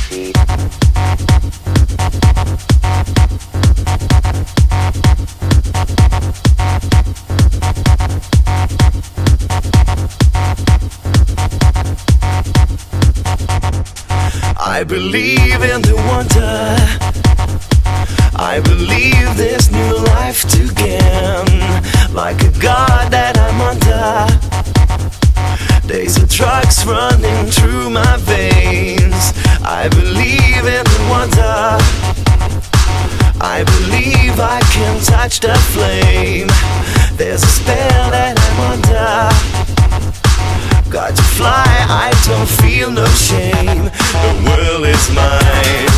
I believe in the wonder. I believe there's new life to gain. Like a god that I'm under. There's a drugs running through my veins. I believe in the wonder. I believe I can touch the flame. There's a spell that I'm under. Got to fly, I don't feel no shame. The world is mine.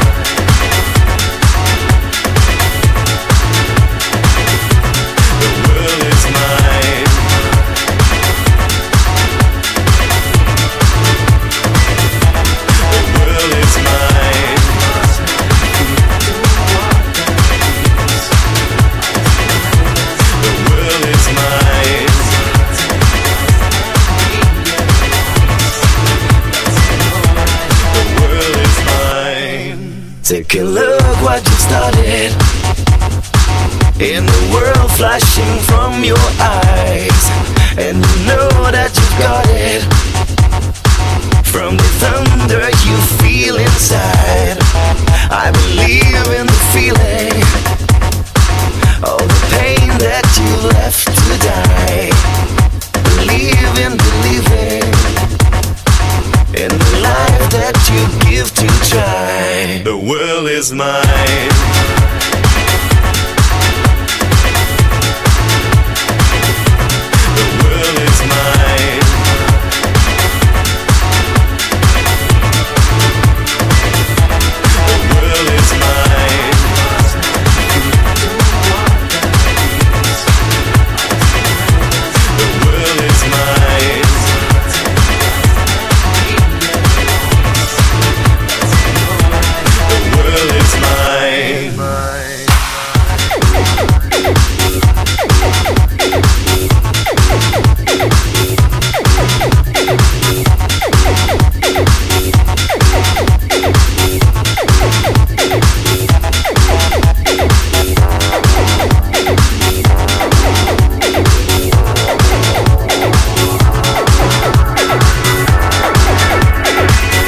The world is mine. The world is mine. The world is mine. Take a look what you've started. In the world flashing from your eyes, and you know that you've got it. From the thunder you feel inside, I believe in the feeling. All the pain that you left to die. Believe in believing in the life that you give to try. The world is mine. The world is mine. The world is mine. The world is mine.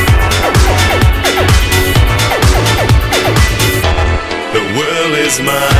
Is mine.